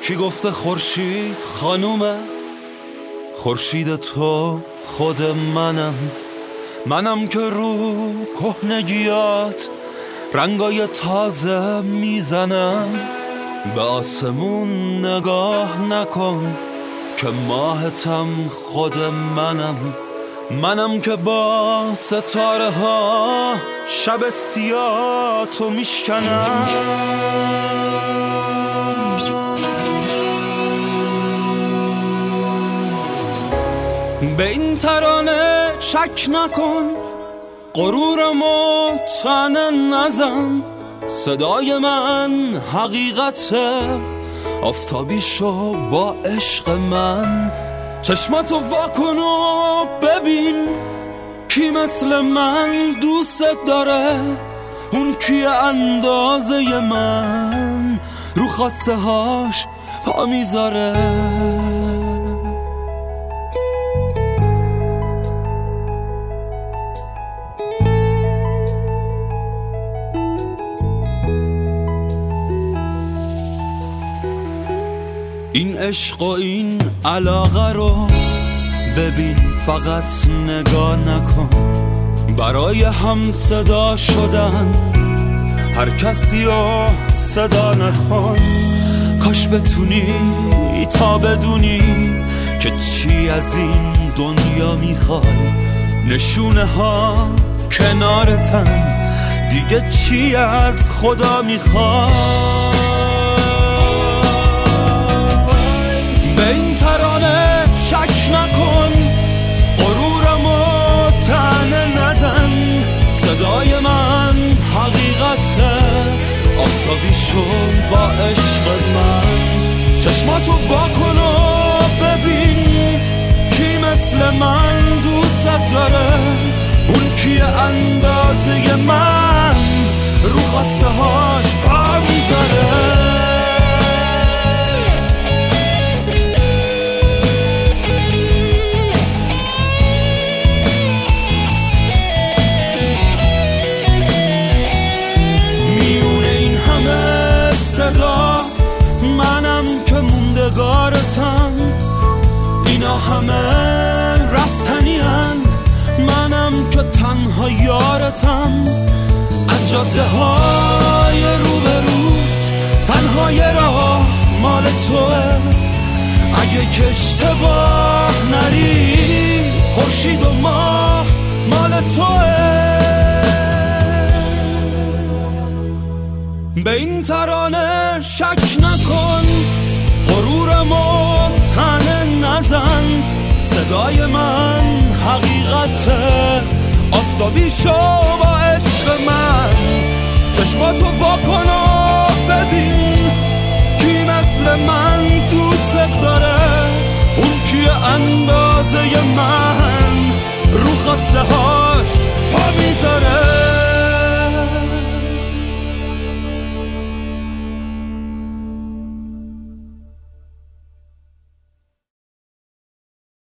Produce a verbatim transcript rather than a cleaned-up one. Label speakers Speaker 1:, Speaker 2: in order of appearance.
Speaker 1: کی گفته خورشید خانومه؟ خورشید تو خود منم، منم که رو کهنگیات رنگای تازه میزنم. به آسمون نگاه نکن که ماهتم خود منم، منم که با ستاره ها شب سیاه تو میشکنم. به این ترانه شک نکن، غرورمو تنه نزن، صدای من حقیقته، آفتابی شو با عشق من. چشماتو واکن و ببین کی مثل من دوست داره، اون کیه اندازه من رو خواسته هاش پا میذاره. این عشق و این علاقه رو ببین، فقط نگاه نکن. برای هم صدا شدن هر کسی رو صدا نکن. کاش بتونی تا بدونی که چی از این دنیا میخوای. نشونه ها کنارتن، دیگه چی از خدا میخوای. به این ترانه شک نکن، غرورمو تنه نزن، صدای من حقیقته، آفتابی شو با عشق من. چشماتو واکن و ببین کی مثل من دوست داره، اون کی اندازه من رو خواسته هاش پا میذاره. منم که موندگارتم، اینا همه رفتنی‌ان، منم که تنها یارتم. از جاده های روبروت تنها یه راه مال توه، اگه که اشتباه نری خورشید و ماه مال توه. به این ترانه شک نکن، غرورمو تنه نزن، صدای من حقیقته، آفتابی شو با عشق من. چشماتو واکن و ببین کی مثل من دوست داره، اون کی اندازه من